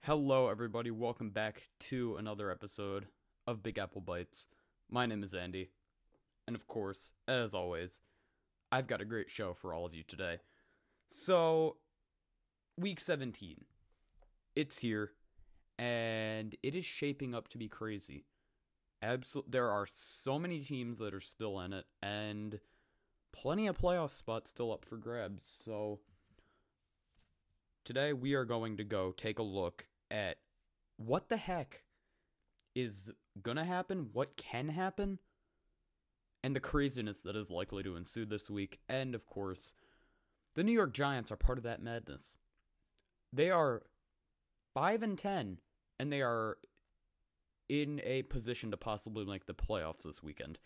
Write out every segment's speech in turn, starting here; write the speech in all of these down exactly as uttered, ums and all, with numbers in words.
Hello, everybody. Welcome back to another episode of Big Apple Bites. My name is Andy, and of course, as always, I've got a great show for all of you today. So, week seventeen. It's here, and it is shaping up to be crazy. Absol- there are so many teams that are still in it, and plenty of playoff spots still up for grabs. So, today we are going to go take a look at what the heck is gonna happen, what can happen, and the craziness that is likely to ensue this week. And of course, the New York Giants are part of that madness. They are five and ten, and they are in a position to possibly make the playoffs this weekend.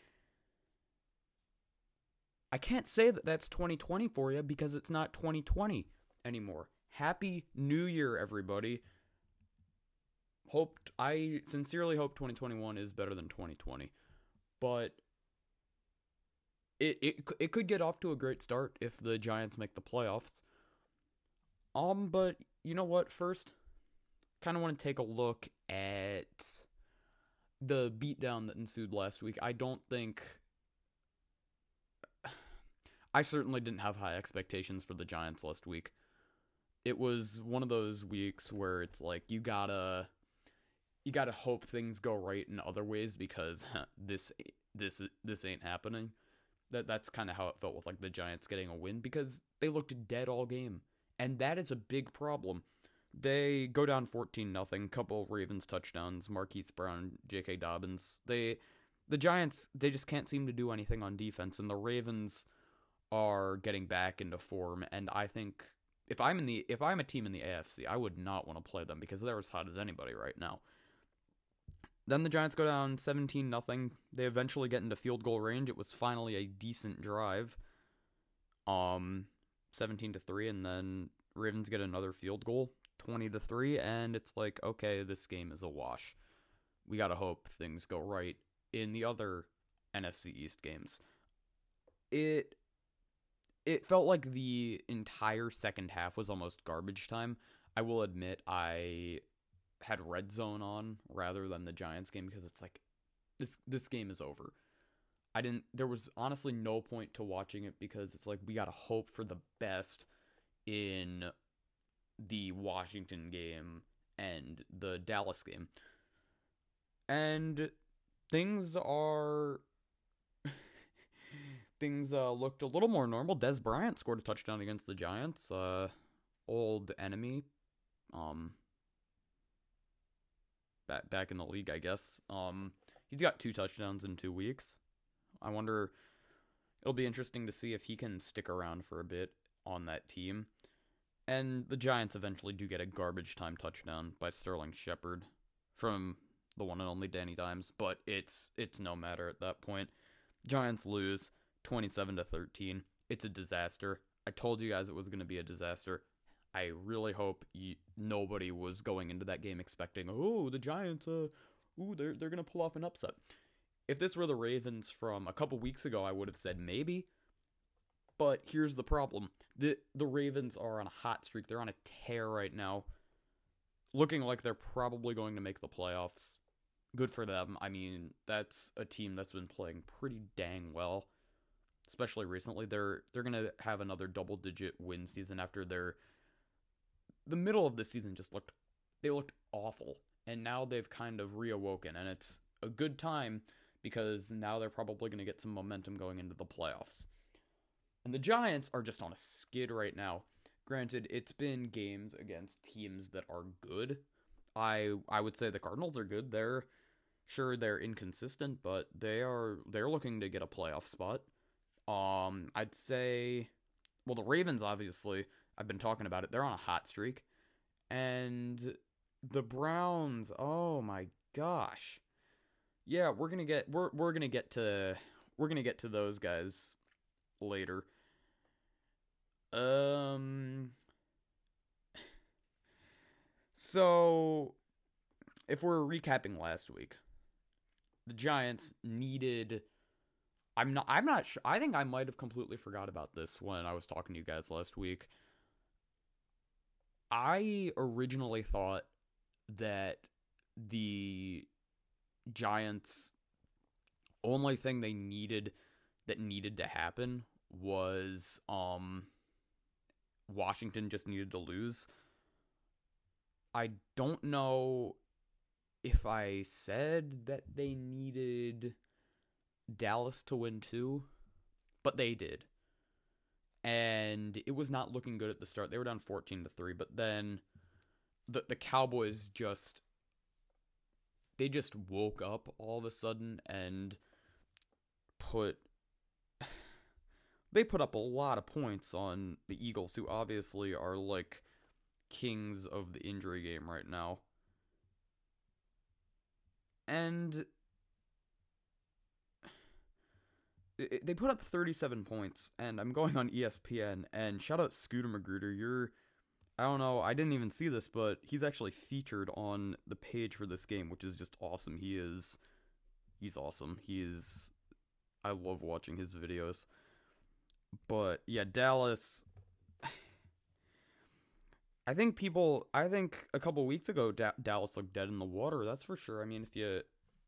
I can't say that that's twenty twenty for you because it's not twenty twenty anymore. Happy New Year, everybody. Hoped I sincerely hope twenty twenty-one is better than twenty twenty. But it it it could get off to a great start if the Giants make the playoffs. Um but you know what? First, kind of want to take a look at the beatdown that ensued last week. I don't think I certainly didn't have high expectations for the Giants last week. It was one of those weeks where it's like you gotta you gotta hope things go right in other ways because huh, this this this ain't happening. That that's kind of how it felt with like the Giants getting a win because they looked dead all game, and that is a big problem. They go down fourteen nothing, couple Ravens touchdowns, Marquise Brown, J K. Dobbins. They the Giants they just can't seem to do anything on defense, and the Ravens are getting back into form. And I think if I'm in the if I'm a team in the A F C, I would not want to play them because they're as hot as anybody right now. Then the Giants go down seventeen nothing. They eventually get into field goal range. It was finally a decent drive. Um seventeen to three, and then Ravens get another field goal, twenty to three, and it's like, okay, this game is a wash. We got to hope things go right in the other N F C East games. It it felt like the entire second half was almost garbage time. I will admit I had Red Zone on rather than the Giants game because it's like this this game is over. I didn't there was honestly no point to watching it because it's like we got to hope for the best in the Washington game and the Dallas game. And things are things uh, looked a little more normal. Dez Bryant scored a touchdown against the Giants. Uh, old enemy. Um, back back in the league, I guess. Um, he's got two touchdowns in two weeks. I wonder. It'll be interesting to see if he can stick around for a bit on that team. And the Giants eventually do get a garbage time touchdown by Sterling Shepard from the one and only Danny Dimes, but it's it's no matter at that point. Giants lose twenty-seven to thirteen. It's a disaster. I told you guys it was going to be a disaster. I really hope you, nobody was going into that game expecting, oh, the Giants, uh, ooh, they're they're going to pull off an upset. If this were the Ravens from a couple weeks ago, I would have said maybe. But here's the problem. The the Ravens are on a hot streak. They're on a tear right now. Looking like they're probably going to make the playoffs. Good for them. I mean, that's a team that's been playing pretty dang well. Especially recently. They're they're going to have another double-digit win season after their the middle of the season just looked they looked awful. And now they've kind of reawoken, and it's a good time because now they're probably going to get some momentum going into the playoffs. And the Giants are just on a skid right now. Granted, it's been games against teams that are good. I I would say the Cardinals are good. They're sure they're inconsistent, but they are they're looking to get a playoff spot. Um, I'd say, well, the Ravens obviously. I've been talking about it. They're on a hot streak, and the Browns. Oh my gosh, yeah, we're gonna get we're we're gonna get to we're gonna get to those guys later. Um. So, if we're recapping last week, the Giants needed. I'm not. I'm not sure. I think I might have completely forgot about this when I was talking to you guys last week. I originally thought that the Giants' only thing they needed that needed to happen was um Washington just needed to lose. I don't know if I said that they needed Dallas to win too, but they did. And it was not looking good at the start. They were down fourteen to three, but then the the Cowboys just they just woke up all of a sudden and put they put up a lot of points on the Eagles, who obviously are like kings of the injury game right now. And they put up thirty-seven points, and I'm going on E S P N, and shout out Scooter Magruder. You're, I don't know, I didn't even see this, but he's actually featured on the page for this game, which is just awesome. He is, he's awesome. He is, I love watching his videos. But, yeah, Dallas, I think people, I think a couple weeks ago, da- Dallas looked dead in the water, that's for sure. I mean, if you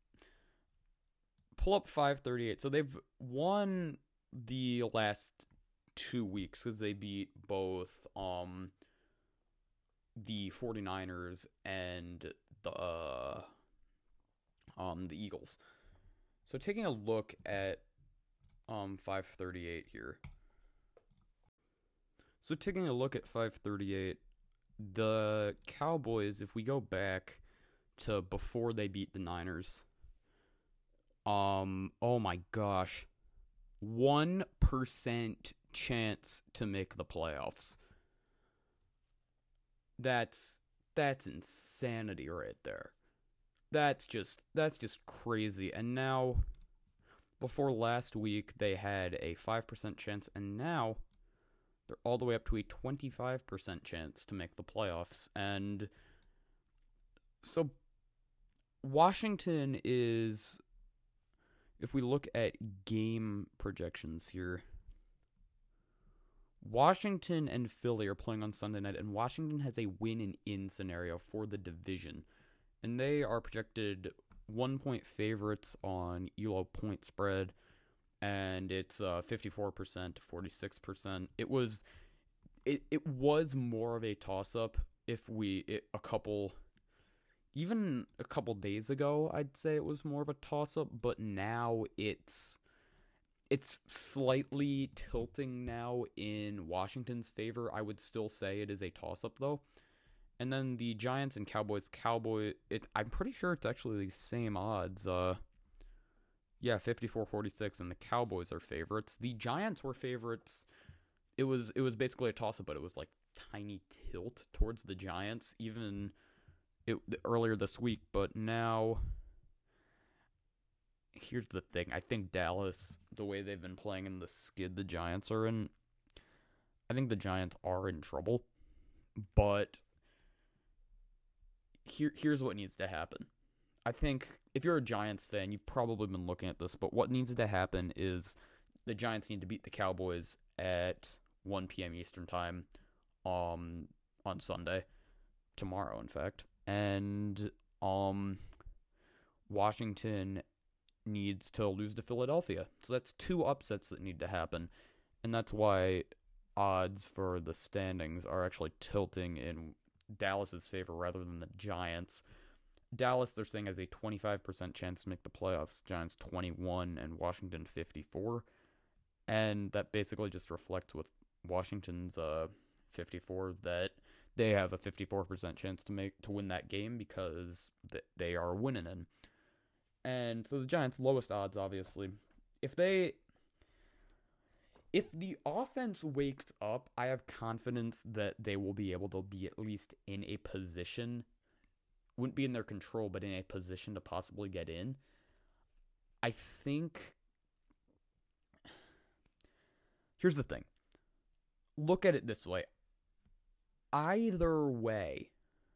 pull up five thirty-eight, so they've won the last two weeks because they beat both um the 49ers and the uh, um the Eagles. So taking a look at um five thirty-eight here. So taking a look at five thirty-eight, the Cowboys, if we go back to before they beat the Niners, um, oh my gosh, one percent chance to make the playoffs. That's, that's insanity right there. That's just, that's just crazy. And now, before last week, they had a five percent chance, and now they're all the way up to a twenty-five percent chance to make the playoffs. And so Washington is, if we look at game projections here, Washington and Philly are playing on Sunday night, and Washington has a win-in scenario for the division. And they are projected one-point favorites on E L O point spread, and it's uh, fifty-four percent to forty-six percent. It was it, it was more of a toss-up if we it, a couple even a couple days ago, I'd say it was more of a toss-up, but now it's it's slightly tilting now in Washington's favor. I would still say it is a toss-up though. And then the Giants and Cowboys, Cowboy it I'm pretty sure it's actually the same odds. Uh Yeah, fifty-four forty-six, and the Cowboys are favorites. The Giants were favorites. It was it was basically a toss-up, but it was like tiny tilt towards the Giants even it, earlier this week. But now, here's the thing. I think Dallas, the way they've been playing in the skid the Giants are in, I think the Giants are in trouble. But here here's what needs to happen. I think if you're a Giants fan, you've probably been looking at this, but what needs to happen is the Giants need to beat the Cowboys at one p.m. Eastern time um, on Sunday, tomorrow, in fact. And um, Washington needs to lose to Philadelphia. So that's two upsets that need to happen, and that's why odds for the standings are actually tilting in Dallas's favor rather than the Giants. Dallas, they're saying, has a twenty-five percent chance to make the playoffs. Giants twenty-one and Washington fifty-four. And that basically just reflects with Washington's uh, fifty-four that they have a fifty-four percent chance to make to win that game because th- they are winning in. And so the Giants' lowest odds, obviously. If they... If the offense wakes up, I have confidence that they will be able to be at least in a position, wouldn't be in their control, but in a position to possibly get in. I think, here's the thing. Look at it this way. Either way,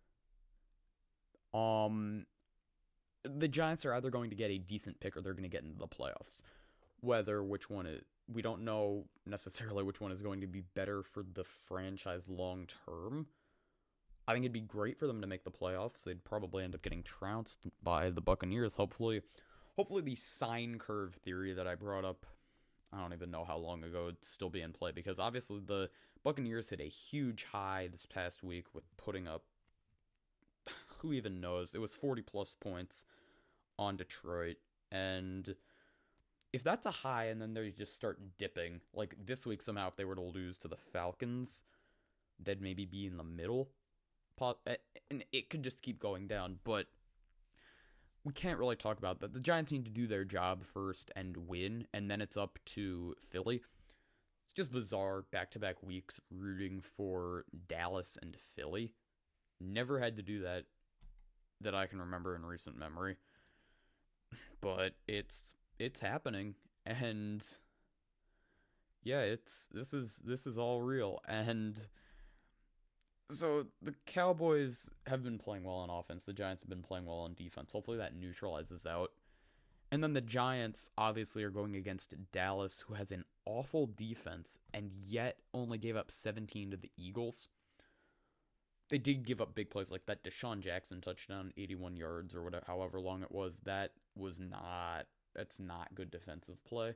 um, the Giants are either going to get a decent pick or they're going to get into the playoffs. Whether which one is, we don't know necessarily which one is going to be better for the franchise long term. I think it'd be great for them to make the playoffs. They'd probably end up getting trounced by the Buccaneers. Hopefully, hopefully the sine curve theory that I brought up, I don't even know how long ago, would still be in play, because obviously the Buccaneers hit a huge high this past week with putting up, who even knows, it was forty plus points on Detroit, and if that's a high and then they just start dipping, like this week somehow if they were to lose to the Falcons, they'd maybe be in the middle, and it could just keep going down, but we can't really talk about that. The Giants need to do their job first and win, and then it's up to Philly. It's just bizarre, back-to-back weeks rooting for Dallas and Philly. Never had to do that that I can remember in recent memory. But it's it's happening, and yeah, it's this is this is all real. And so the Cowboys have been playing well on offense. The Giants have been playing well on defense. Hopefully that neutralizes out. And then the Giants obviously are going against Dallas, who has an awful defense and yet only gave up seventeen to the Eagles. They did give up big plays like that Deshaun Jackson touchdown, eighty-one yards or whatever, however long it was. That was not, that's not good defensive play.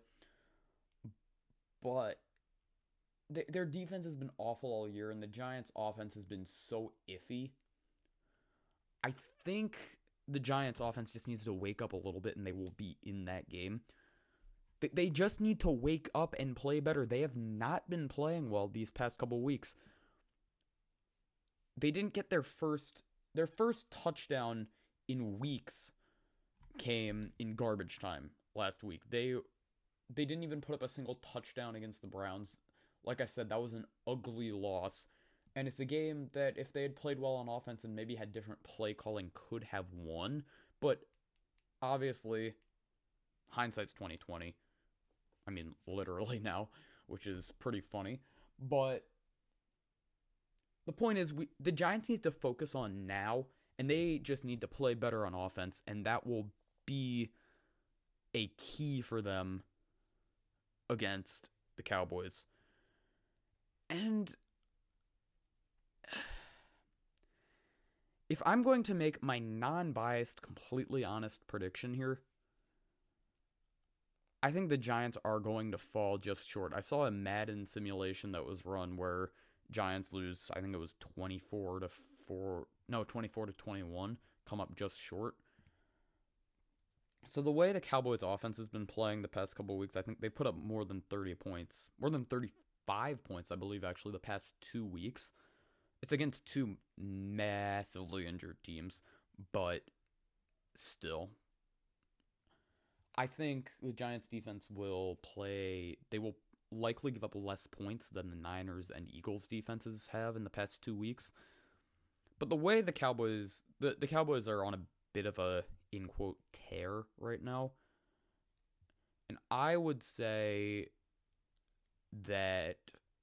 But th- their defense has been awful all year, and the Giants' offense has been so iffy. I think the Giants' offense just needs to wake up a little bit, and they will be in that game. They, they just need to wake up and play better. They have not been playing well these past couple weeks. They didn't get their first their first touchdown in weeks came in garbage time last week. They they didn't even put up a single touchdown against the Browns. Like I said, that was an ugly loss. And it's a game that if they had played well on offense and maybe had different play calling, could have won. But obviously, hindsight's twenty twenty. I mean, literally now, which is pretty funny. But the point is, we the Giants need to focus on now, and they just need to play better on offense, and that will be a key for them against the Cowboys. And if I'm going to make my non-biased, completely honest prediction here, I think the Giants are going to fall just short. I saw a Madden simulation that was run where Giants lose, I think it was twenty-four to four, no, twenty-four to twenty-one, come up just short. So the way the Cowboys offense has been playing the past couple of weeks, I think they put up more than thirty points, more than thirty-five points, I believe, actually, the past two weeks. It's against two massively injured teams, but still. I think the Giants defense will play, they will likely give up less points than the Niners and Eagles defenses have in the past two weeks. But the way the Cowboys, the, the Cowboys are on a bit of a, in quote, tear right now. And I would say that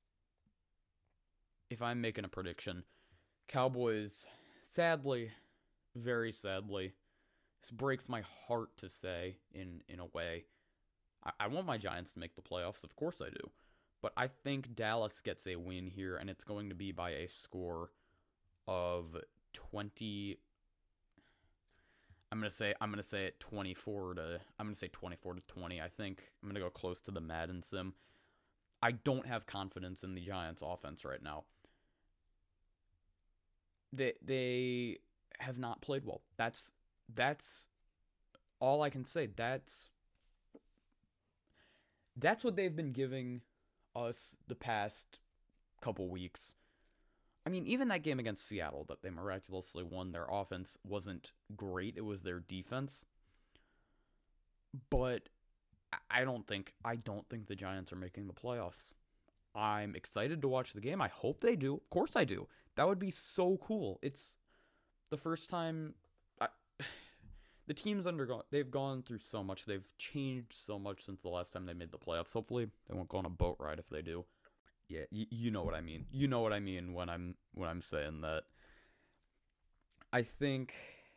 if I'm making a prediction, Cowboys, sadly, very sadly, this breaks my heart to say in, in a way, I want my Giants to make the playoffs, of course I do. But I think Dallas gets a win here, and it's going to be by a score of twenty. I'm gonna say I'm gonna say it twenty-four to. I'm gonna say twenty-four to twenty. I think I'm gonna go close to the Madden sim. I don't have confidence in the Giants' offense right now. They they have not played well. That's that's all I can say. That's. That's what they've been giving us the past couple weeks. I mean, even that game against Seattle that they miraculously won, their offense wasn't great. It was their defense. But I don't think I don't think the Giants are making the playoffs. I'm excited to watch the game. I hope they do. Of course I do. That would be so cool. It's the first time I, the team's undergone, they've gone through so much. They've changed so much since the last time they made the playoffs. Hopefully, they won't go on a boat ride if they do. Yeah, y- you know what I mean. You know what I mean when I'm when I'm saying that. I think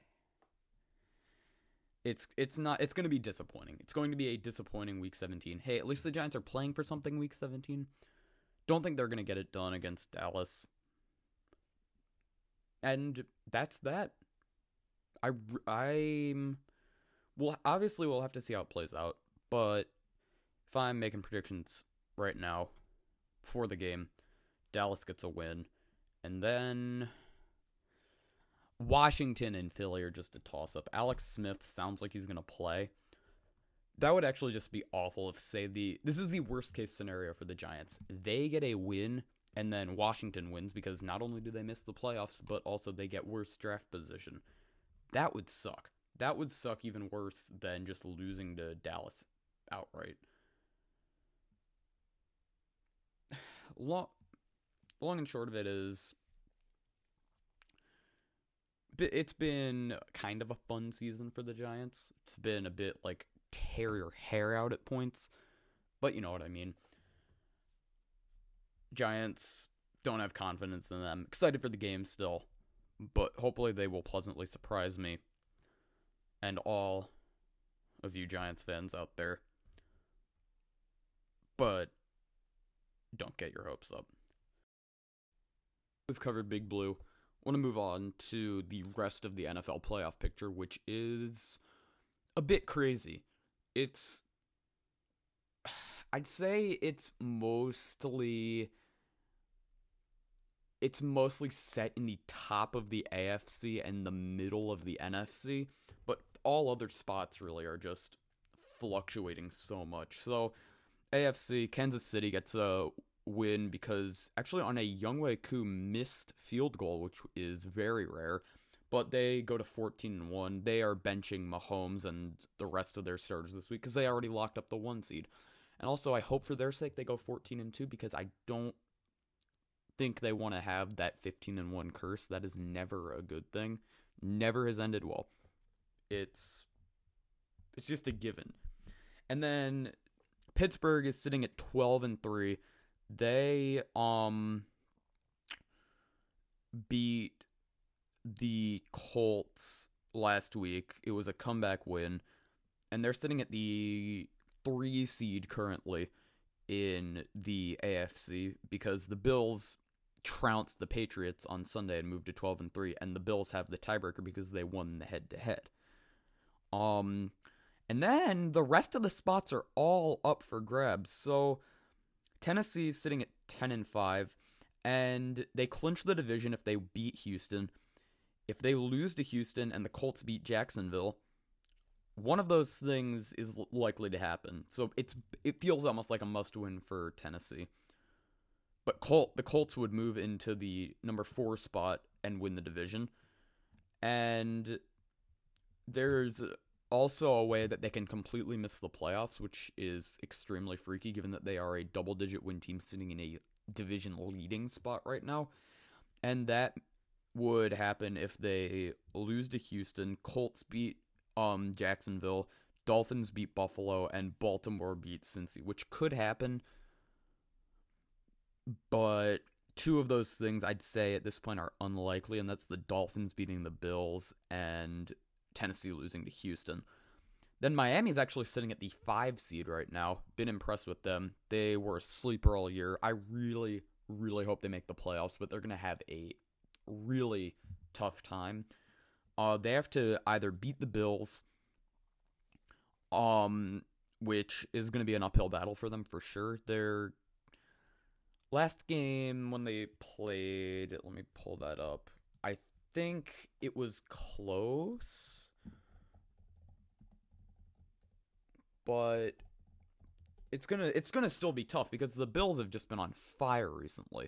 it's it's not it's going to be disappointing. It's going to be a disappointing week seventeen. Hey, at least the Giants are playing for something week seventeen. Don't think they're going to get it done against Dallas. And that's that. I I'm well, obviously we'll have to see how it plays out, but if I'm making predictions right now for the game, Dallas gets a win, and then Washington and Philly are just a toss up. Alex Smith sounds like he's going to play. That would actually just be awful if, say, the this is the worst case scenario for the Giants. They get a win and then Washington wins because not only do they miss the playoffs, but also they get worse draft position. That would suck. That would suck even worse than just losing to Dallas outright. Long, long and short of it is, it's been kind of a fun season for the Giants. It's been a bit like tear your hair out at points, but you know what I mean. Giants, don't have confidence in them. Excited for the game still, but hopefully they will pleasantly surprise me and all of you Giants fans out there. But don't get your hopes up. We've covered Big Blue. I want to move on to the rest of the N F L playoff picture, which is a bit crazy. It's, I'd say it's mostly, it's mostly set in the top of the A F C and the middle of the N F C, but all other spots really are just fluctuating so much. So, A F C, Kansas City gets a win because actually on a Younghoe Koo missed field goal, which is very rare, but they go to fourteen and one. They are benching Mahomes and the rest of their starters this week because they already locked up the one seed. And also, I hope for their sake they go fourteen and two because I don't think they want to have that fifteen and one curse. That is never a good thing. Never has ended well. It's it's just a given. And then Pittsburgh is sitting at twelve and three. They um beat the Colts last week. It was a comeback win, and they're sitting at the three seed currently in the A F C because the Bills trounced the Patriots on Sunday and moved to twelve and three, and the Bills have the tiebreaker because they won the head-to-head. Um, and then the rest of the spots are all up for grabs. So Tennessee is sitting at ten and five, and they clinch the division if they beat Houston. If they lose to Houston and the Colts beat Jacksonville, one of those things is likely to happen. So it's it feels almost like a must-win for Tennessee. But Colt, the Colts would move into the number four spot and win the division. And there's also a way that they can completely miss the playoffs, which is extremely freaky given that they are a double-digit win team sitting in a division-leading spot right now. And that would happen if they lose to Houston, Colts beat um Jacksonville, Dolphins beat Buffalo, and Baltimore beat Cincy, which could happen. But two of those things I'd say at this point are unlikely, and that's the Dolphins beating the Bills and Tennessee losing to Houston. Then Miami's actually sitting at the five seed right now. Been impressed with them. They were a sleeper all year. I really, really hope they make the playoffs, but they're going to have a really tough time. Uh, they have to either beat the Bills, um, which is going to be an uphill battle for them for sure. Their last game when they played, let me pull that up. I think it was close, but it's gonna it's gonna still be tough because the Bills have just been on fire recently.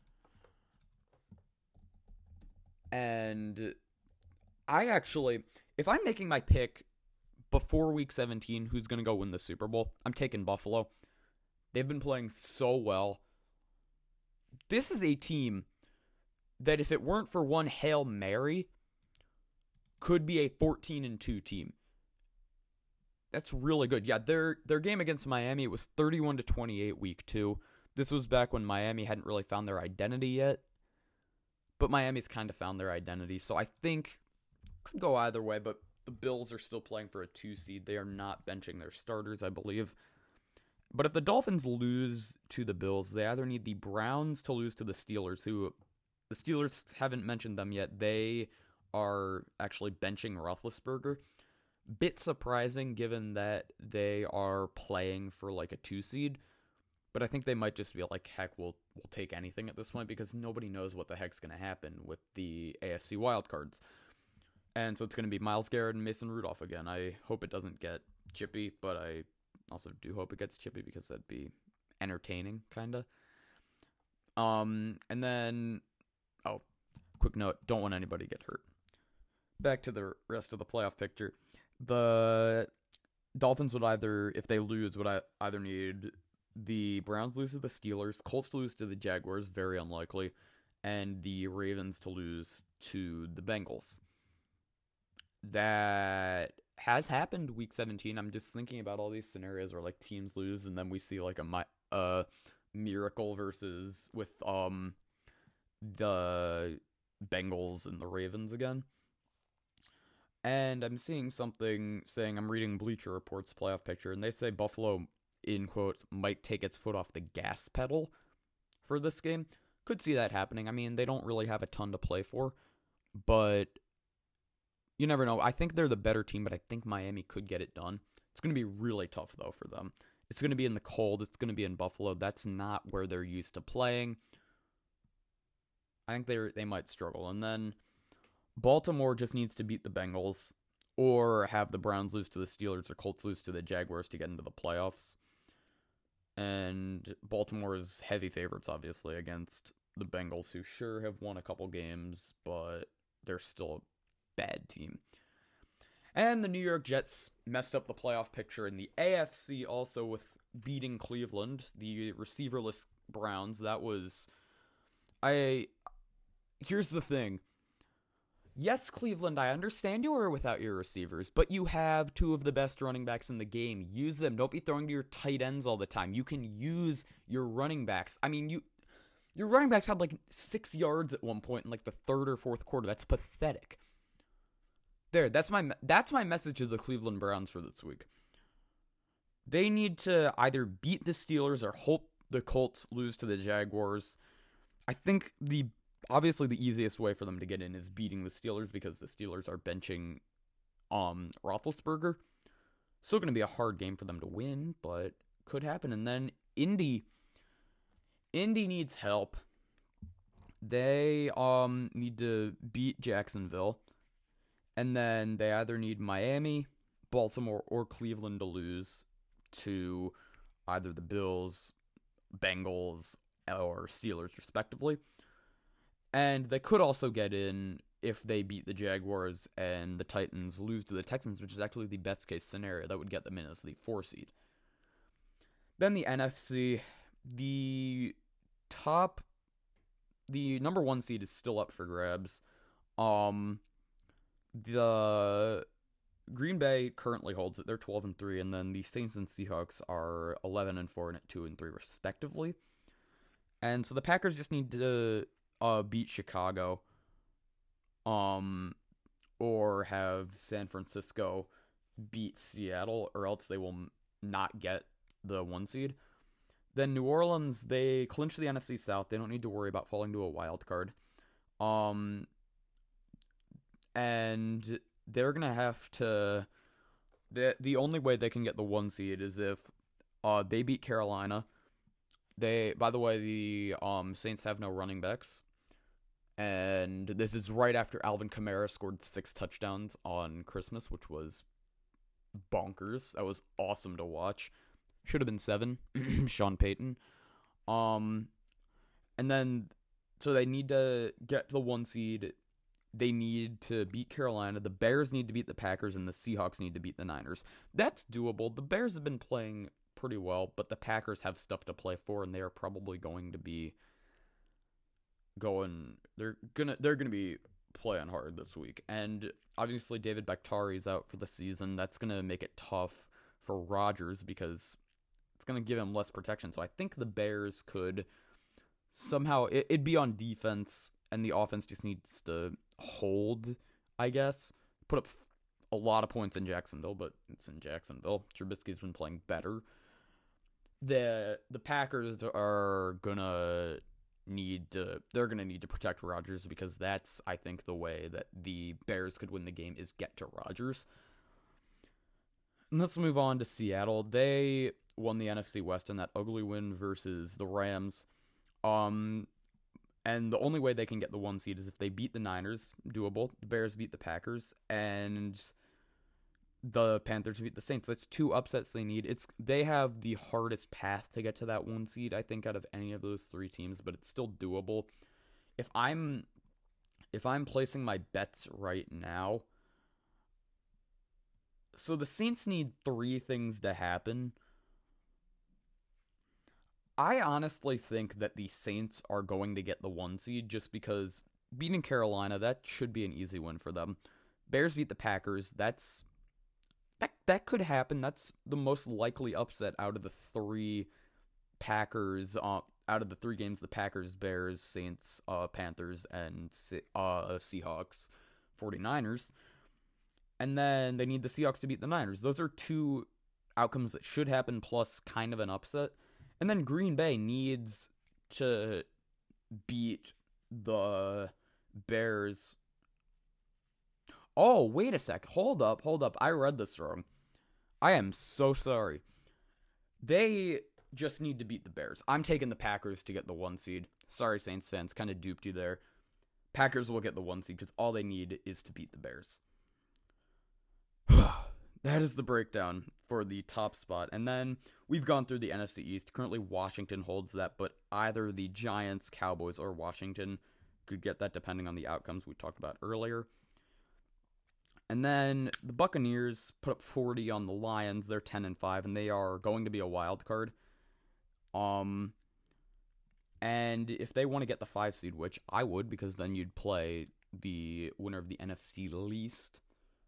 And I actually, if I'm making my pick before week seventeen, who's going to go win the Super Bowl, I'm taking Buffalo. They've been playing so well. This is a team that if it weren't for one Hail Mary, could be a fourteen and two team. That's really good. Yeah, their their game against Miami, it was thirty-one to twenty-eight week two. This was back when Miami hadn't really found their identity yet. But Miami's kind of found their identity, so I think could go either way, but the Bills are still playing for a two seed. They are not benching their starters, I believe. But if the Dolphins lose to the Bills, they either need the Browns to lose to the Steelers, who the Steelers haven't mentioned them yet. They are actually benching Roethlisberger. Bit surprising given that they are playing for like a two seed, but I think they might just be like, heck, we'll we'll take anything at this point because nobody knows what the heck's going to happen with the A F C wildcards. And so it's going to be Myles Garrett and Mason Rudolph again. I hope it doesn't get chippy, but I also do hope it gets chippy because that'd be entertaining, kind of. Um, and then, oh, quick note, don't want anybody to get hurt. Back to the rest of the playoff picture. The Dolphins would either, if they lose, would either need the Browns lose to the Steelers, Colts to lose to the Jaguars, very unlikely, and the Ravens to lose to the Bengals. That has happened week seventeen. I'm just thinking about all these scenarios where like teams lose and then we see like a uh, miracle versus with um the Bengals and the Ravens again. And I'm seeing something saying, I'm reading Bleacher Report's playoff picture, and they say Buffalo, in quotes, might take its foot off the gas pedal for this game. Could see that happening. I mean, they don't really have a ton to play for, but you never know. I think they're the better team, but I think Miami could get it done. It's going to be really tough, though, for them. It's going to be in the cold. It's going to be in Buffalo. That's not where they're used to playing. I think they they might struggle. And then Baltimore just needs to beat the Bengals or have the Browns lose to the Steelers or Colts lose to the Jaguars to get into the playoffs. And Baltimore is heavy favorites, obviously, against the Bengals, who sure have won a couple games, but they're still a bad team. And the New York Jets messed up the playoff picture in the A F C also with beating Cleveland, the receiverless Browns. That was... I... Here's the thing. Yes, Cleveland, I understand you are without your receivers, but you have two of the best running backs in the game. Use them. Don't be throwing to your tight ends all the time. You can use your running backs. I mean, you your running backs had like six yards at one point in like the third or fourth quarter. That's pathetic. There, that's my that's my message to the Cleveland Browns for this week. They need to either beat the Steelers or hope the Colts lose to the Jaguars. I think the Obviously, the easiest way for them to get in is beating the Steelers because the Steelers are benching um, Roethlisberger. Still going to be a hard game for them to win, but could happen. And then Indy, Indy needs help. They um need to beat Jacksonville, and then they either need Miami, Baltimore, or Cleveland to lose to either the Bills, Bengals, or Steelers, respectively. And they could also get in if they beat the Jaguars and the Titans lose to the Texans, which is actually the best case scenario. That would get them in as the four seed. Then the N F C, the top, the number one seed is still up for grabs. Um, the Green Bay currently holds it. They're twelve and three, and then the Saints and Seahawks are eleven and four and at two and three respectively. And so the Packers just need to Uh, beat Chicago, um, or have San Francisco beat Seattle, or else they will m- not get the one seed. Then New Orleans, they clinch the N F C South. They don't need to worry about falling to a wild card. Um, and they're gonna have to. the The only way they can get the one seed is if, uh, they beat Carolina. They, by the way, the um Saints have no running backs. And this is right after Alvin Kamara scored six touchdowns on Christmas, which was bonkers. That was awesome to watch. Should have been seven. Sean Payton. Um, and then, so they need to get to the one seed. They need to beat Carolina. The Bears need to beat the Packers, and the Seahawks need to beat the Niners. That's doable. The Bears have been playing pretty well, but the Packers have stuff to play for, and they are probably going to be going they're gonna they're gonna be playing hard this week. And obviously David Bakhtiari's out for the season. That's gonna make it tough for Rodgers because it's gonna give him less protection. So I think the Bears could somehow it, it'd be on defense, and the offense just needs to hold, I guess. Put up a lot of points in Jacksonville, but it's in Jacksonville. Trubisky's been playing better. The the Packers are gonna need to they're going to need to protect Rodgers, because that's, I think, the way that the Bears could win the game is get to Rodgers. And let's move on to Seattle. They won the N F C West in that ugly win versus the Rams. Um and the only way they can get the one seed is if they beat the Niners, doable. The Bears beat the Packers, and the Panthers beat the Saints. That's two upsets they need. It's they have the hardest path to get to that one seed, I think, out of any of those three teams, but it's still doable. If I'm if I'm placing my bets right now, so the Saints need three things to happen. I honestly think that the Saints are going to get the one seed, just because beating Carolina, that should be an easy win for them. Bears beat the Packers. That's that that could happen. That's the most likely upset out of the three Packers. Uh, out of the three games, the Packers, Bears, Saints, uh, Panthers, and uh, Seahawks, 49ers. And then they need the Seahawks to beat the Niners. Those are two outcomes that should happen, plus kind of an upset. And then Green Bay needs to beat the Bears. Oh, wait a sec. Hold up, hold up. I read this wrong. I am so sorry. They just need to beat the Bears. I'm taking the Packers to get the one seed. Sorry, Saints fans. Kind of duped you there. Packers will get the one seed because all they need is to beat the Bears. That is the breakdown for the top spot. And then we've gone through the N F C East. Currently, Washington holds that, but either the Giants, Cowboys, or Washington could get that depending on the outcomes we talked about earlier. And then the Buccaneers put up forty on the Lions. They're ten and five, and they are going to be a wild card. Um, and if they want to get the five seed, which I would, because then you'd play the winner of the N F C least,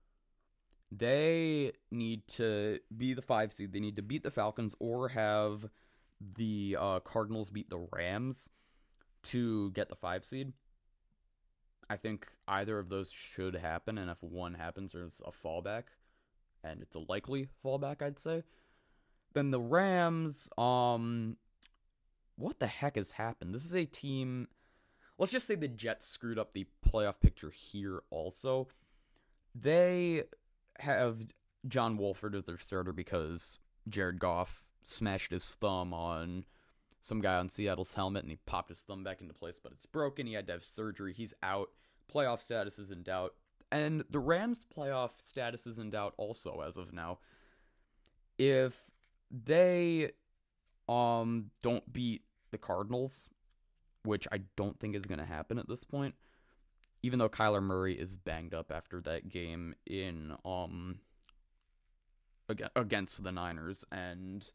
they need to be the five seed. They need to beat the Falcons or have the uh, Cardinals beat the Rams to get the five seed. I think either of those should happen, and if one happens, there's a fallback, and it's a likely fallback, I'd say. Then the Rams, um, what the heck has happened? This is a team, let's just say the Jets screwed up the playoff picture here also. They have John Wolford as their starter because Jared Goff smashed his thumb on some guy on Seattle's helmet, and he popped his thumb back into place, but it's broken. He had to have surgery. He's out. Playoff status is in doubt. And the Rams' playoff status is in doubt also as of now. If they um don't beat the Cardinals, which I don't think is going to happen at this point, even though Kyler Murray is banged up after that game in um against the Niners, and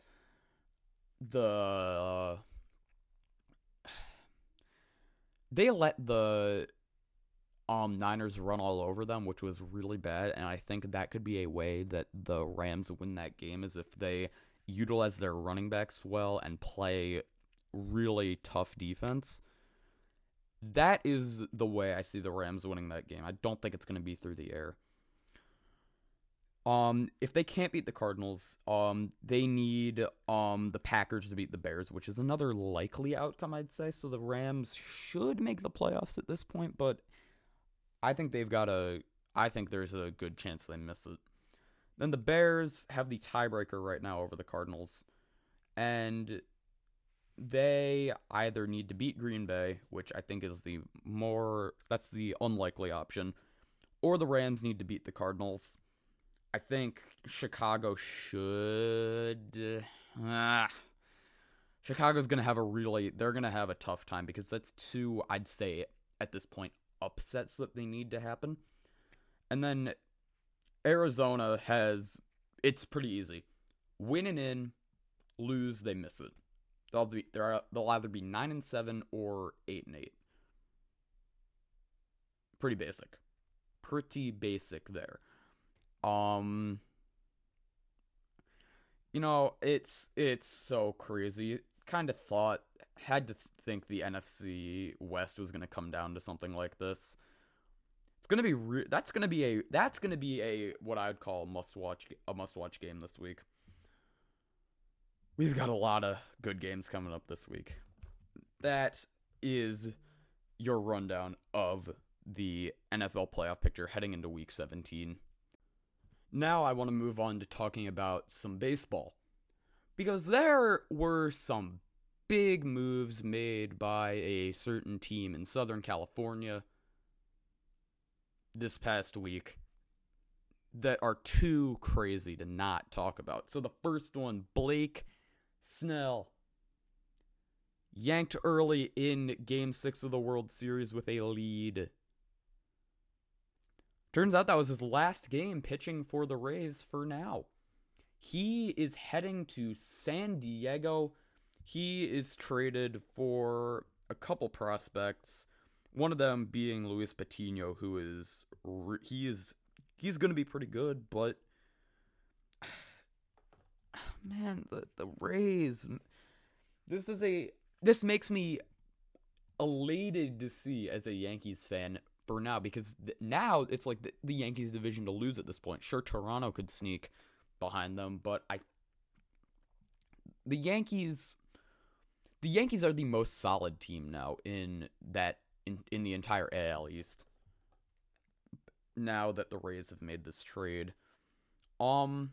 the uh, they let the um Niners run all over them, which was really bad, and I think that could be a way that the Rams win that game, is if they utilize their running backs well and play really tough defense. That is the way I see the Rams winning that game. I don't think it's going to be through the air. Um, if they can't beat the Cardinals, um, they need um the Packers to beat the Bears, which is another likely outcome, I'd say. So the Rams should make the playoffs at this point, but I think they've got a. I think there's a good chance they miss it. Then the Bears have the tiebreaker right now over the Cardinals, and they either need to beat Green Bay, which I think is the more, that's the unlikely option, or the Rams need to beat the Cardinals. I think Chicago should, ah, Chicago's going to have a really, they're going to have a tough time, because that's two, I'd say, at this point, upsets that they need to happen. And then Arizona has, it's pretty easy. Win and in, lose, they miss it. They'll be they're, they'll either be nine and seven or eight and eight. Pretty basic. Pretty basic there. Um you know, it's it's so crazy. Kind of thought had to think the N F C West was going to come down to something like this. It's going to be re- that's going to be a that's going to be a what I would call must-watch a must-watch game this week. We've got a lot of good games coming up this week. That is your rundown of the N F L playoff picture heading into week seventeen. Now I want to move on to talking about some baseball, because there were some big moves made by a certain team in Southern California this past week that are too crazy to not talk about. So the first one, Blake Snell, yanked early in Game six of the World Series with a lead. Turns out that was his last game pitching for the Rays for now. He is heading to San Diego. He is traded for a couple prospects. One of them being Luis Patino, who is he is he's going to be pretty good, but man, the the Rays. This is a this makes me elated to see as a Yankees fan for now, because th- now it's like the, the Yankees division to lose at this point. Sure, Toronto could sneak behind them, but I the Yankees the Yankees are the most solid team now in that in, in the entire A L East. Now that the Rays have made this trade. Um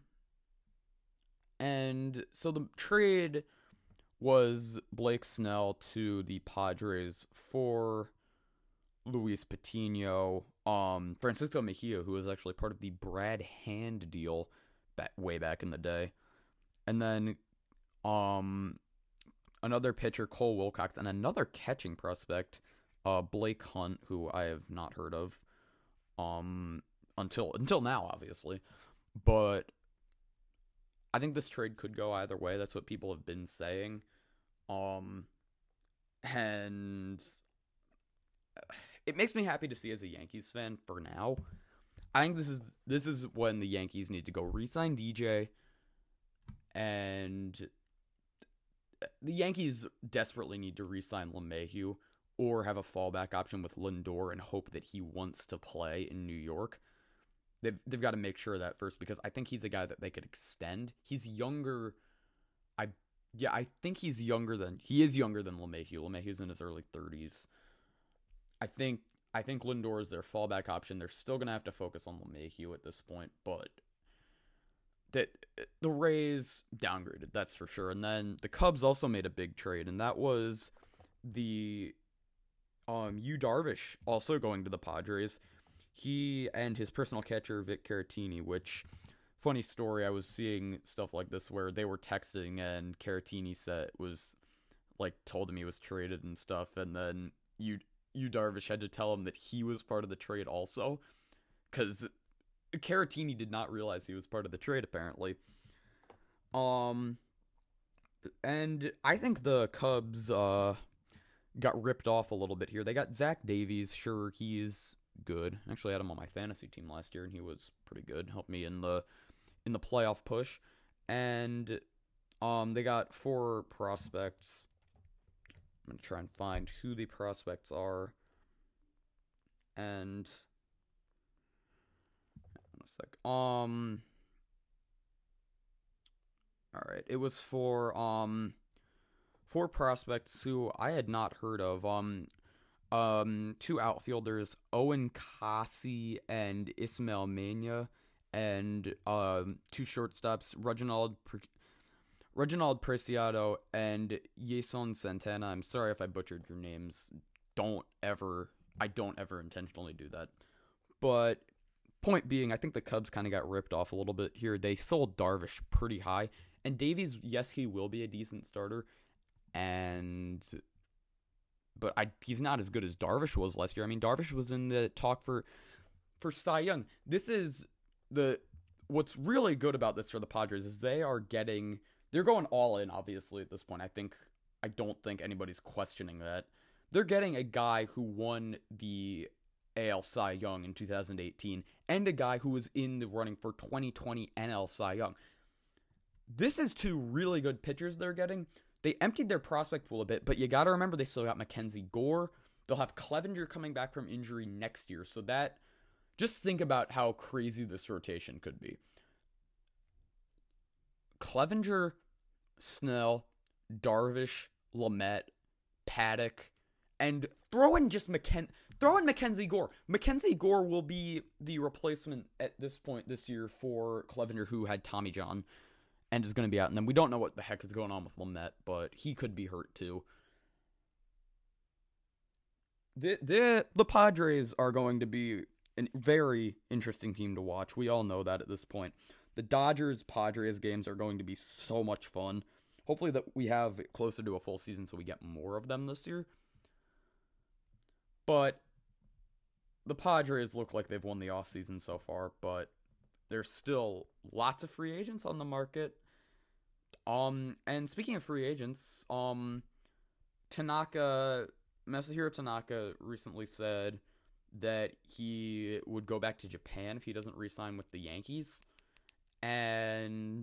and so the trade was Blake Snell to the Padres for Luis Patino, um, Francisco Mejia, who was actually part of the Brad Hand deal back, way back in the day, and then um, another pitcher, Cole Wilcox, and another catching prospect, uh, Blake Hunt, who I have not heard of um, until until now, obviously, but I think this trade could go either way. That's what people have been saying. Um, and it makes me happy to see as a Yankees fan for now. I think this is this is when the Yankees need to go re-sign D J, and the Yankees desperately need to re-sign LeMahieu or have a fallback option with Lindor and hope that he wants to play in New York. They've, they've got to make sure of that first, because I think he's a guy that they could extend. He's younger. I yeah, I think he's younger than he is younger than LeMahieu. LeMahieu's in his early thirties. I think I think Lindor is their fallback option. They're still gonna have to focus on LeMahieu at this point, but that the Rays downgraded, that's for sure. And then the Cubs also made a big trade, and that was the um Yu Darvish also going to the Padres. He and his personal catcher, Vic Caratini, which, funny story, I was seeing stuff like this where they were texting and Caratini said was, like, told him he was traded and stuff, and then Yu, Yu Darvish had to tell him that he was part of the trade also, because Caratini did not realize he was part of the trade, apparently. Um, and I think the Cubs, uh, got ripped off a little bit here. They got Zach Davies. Sure, he's good. I actually had him on my fantasy team last year, and he was pretty good. Helped me in the in the playoff push. And um, they got four prospects. I'm gonna try and find who the prospects are. And one sec. Um. All right. It was for um four prospects who I had not heard of. Um. Um, two outfielders, Owen Kasi and Ismael Mena, and um, two shortstops, Reginald Pre- Reginald Preciado and Yeson Santana. I'm sorry if I butchered your names. Don't ever, I don't ever intentionally do that. But point being, I think the Cubs kind of got ripped off a little bit here. They sold Darvish pretty high, and Davies, yes, he will be a decent starter, and but I he's not as good as Darvish was last year. I mean, Darvish was in the talk for for Cy Young. This is the what's really good about this for the Padres is they are getting they're going all in, obviously, at this point. I think I don't think anybody's questioning that. They're getting a guy who won the A L Cy Young in two thousand eighteen and a guy who was in the running for twenty twenty N L Cy Young. This is two really good pitchers they're getting. They emptied their prospect pool a bit, but you got to remember they still got Mackenzie Gore. They'll have Clevenger coming back from injury next year. So that, just think about how crazy this rotation could be. Clevenger, Snell, Darvish, Lamet, Paddock, and throw in just McKen- throw in Mackenzie Gore. Mackenzie Gore will be the replacement at this point this year for Clevenger, who had Tommy John and is going to be out. And then we don't know what the heck is going on with Lamet, but he could be hurt too. The the the Padres are going to be a very interesting team to watch. We all know that at this point. The Dodgers-Padres games are going to be so much fun. Hopefully that we have it closer to a full season so we get more of them this year. But the Padres look like they've won the offseason so far, but there's still lots of free agents on the market. Um, and speaking of free agents, um, Tanaka, Masahiro Tanaka recently said that he would go back to Japan if he doesn't re-sign with the Yankees. And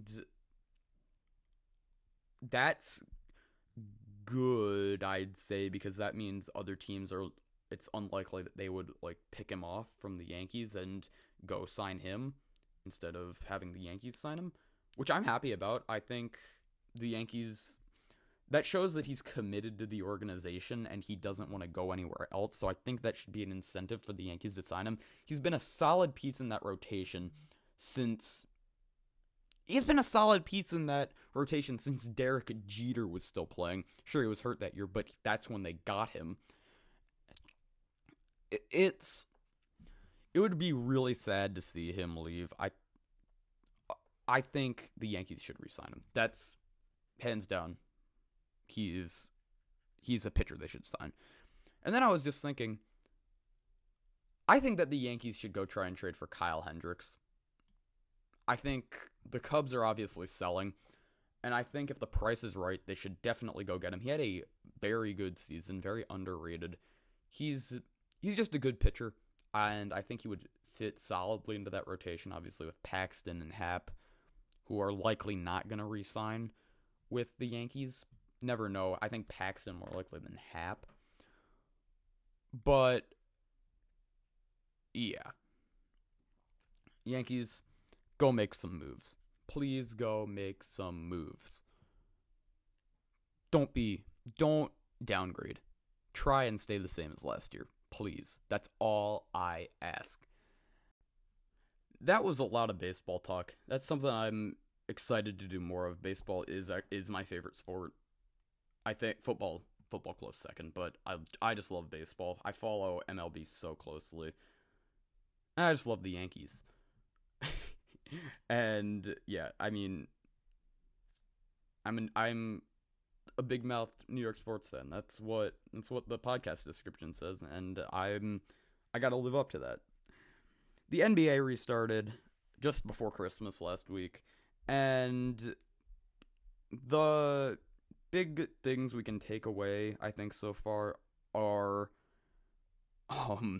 that's good, I'd say, because that means other teams are, it's unlikely that they would, like, pick him off from the Yankees and go sign him instead of having the Yankees sign him, which I'm happy about. I think the Yankees, that shows that he's committed to the organization and he doesn't want to go anywhere else, so I think that should be an incentive for the Yankees to sign him. He's been a solid piece in that rotation since... He's been a solid piece in that rotation since Derek Jeter was still playing. Sure, he was hurt that year, but that's when they got him. It's... It would be really sad to see him leave. I I think the Yankees should re-sign him. That's hands down. He is, he's a pitcher they should sign. And then I was just thinking, I think that the Yankees should go try and trade for Kyle Hendricks. I think the Cubs are obviously selling, and I think if the price is right, they should definitely go get him. He had a very good season, very underrated. He's he's just a good pitcher, and I think he would fit solidly into that rotation, obviously with Paxton and Happ, who are likely not going to re-sign with the Yankees. Never know. I think Paxton more likely than Happ. But, yeah. Yankees, go make some moves. Please go make some moves. Don't be, don't downgrade. Try and stay the same as last year. Please. That's all I ask. That was a lot of baseball talk. That's something I'm excited to do more of. Baseball is is my favorite sport. I think football football close second, but I I just love baseball. I follow M L B so closely. And I just love the Yankees. And yeah, I mean, I'm an, I'm a big mouth New York sports fan. That's what that's what the podcast description says, and I'm I got to live up to that. The N B A restarted just before Christmas last week, and the big things we can take away, I think, so far are, um,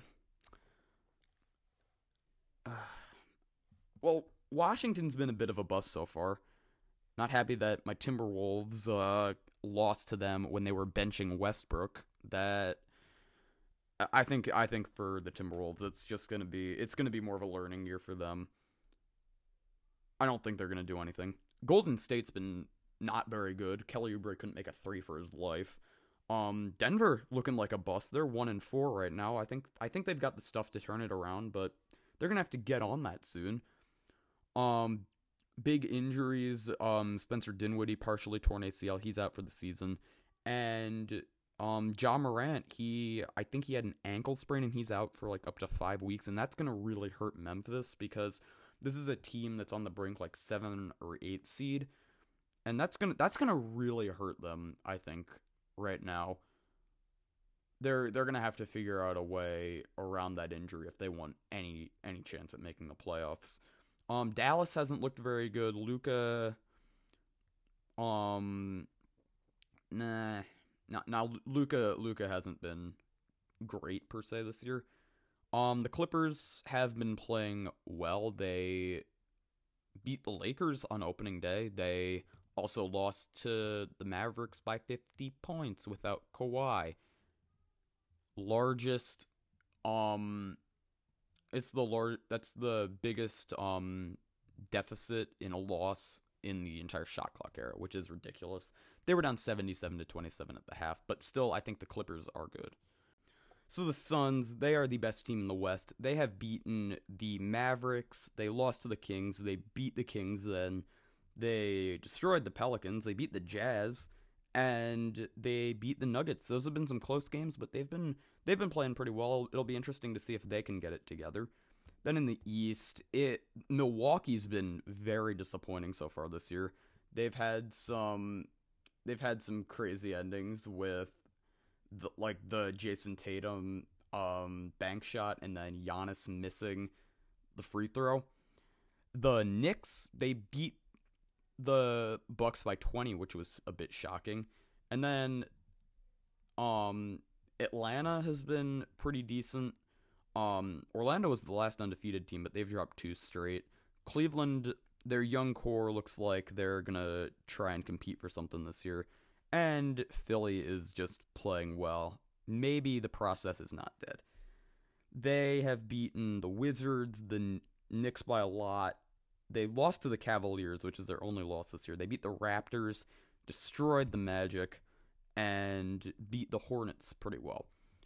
uh, well, Washington's been a bit of a bust so far. Not happy that my Timberwolves uh, lost to them when they were benching Westbrook. That I think I think for the Timberwolves, it's just gonna be it's gonna be more of a learning year for them. I don't think they're gonna do anything. Golden State's been not very good. Kelly Oubre couldn't make a three for his life. Um, Denver looking like a bust. They're one and four right now. I think I think they've got the stuff to turn it around, but they're gonna have to get on that soon. Um, big injuries. Um, Spencer Dinwiddie partially torn A C L. He's out for the season, and um, Ja Morant. He I think he had an ankle sprain and he's out for like up to five weeks, and that's gonna really hurt Memphis because this is a team that's on the brink, like seven or eight seed, and that's gonna that's gonna really hurt them. I think right now. They're they're gonna have to figure out a way around that injury if they want any any chance at making the playoffs. Um, Dallas hasn't looked very good. Luka, um, nah, not now. Luka Luka hasn't been great per se this year. Um, the Clippers have been playing well. They beat the Lakers on opening day. They also lost to the Mavericks by fifty points without Kawhi. Largest, um, it's the lar- that's the biggest, um, deficit in a loss in the entire shot clock era, which is ridiculous. They were down seventy-seven to twenty-seven at the half, but still, I think the Clippers are good. So the Suns, they are the best team in the West. They have beaten the Mavericks. They lost to the Kings. They beat the Kings then. They destroyed the Pelicans. They beat the Jazz. And they beat the Nuggets. Those have been some close games, but they've been they've been playing pretty well. It'll be interesting to see if they can get it together. Then in the East, it Milwaukee's been very disappointing so far this year. They've had some they've had some crazy endings with the, like the Jason Tatum um, bank shot and then Giannis missing the free throw. The Knicks, they beat the Bucks by twenty, which was a bit shocking. And then um, Atlanta has been pretty decent. Um, Orlando was the last undefeated team, but they've dropped two straight. Cleveland, their young core looks like they're going to try and compete for something this year. And Philly is just playing well. Maybe the process is not dead. They have beaten the Wizards, the Knicks by a lot. They lost to the Cavaliers, which is their only loss this year. They beat the Raptors, destroyed the Magic, and beat the Hornets pretty well.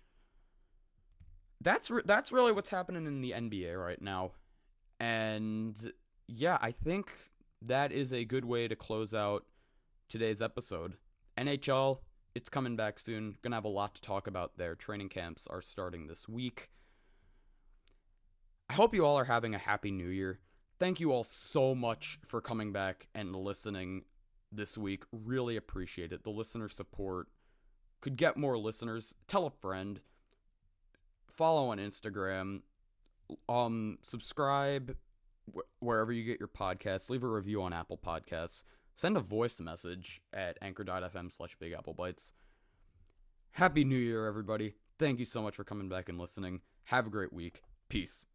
That's re- that's really what's happening in the N B A right now. And yeah, I think that is a good way to close out today's episode. N H L, it's coming back soon. Gonna have a lot to talk about there. Training camps are starting this week. I hope you all are having a happy new year. Thank you all so much for coming back and listening this week. Really appreciate it. The listener support could get more listeners. Tell a friend. Follow on Instagram. Um, subscribe wh- wherever you get your podcasts. Leave a review on Apple Podcasts. Send a voice message at anchor.fm slash Big Apple Bites. Happy New Year, everybody. Thank you so much for coming back and listening. Have a great week. Peace.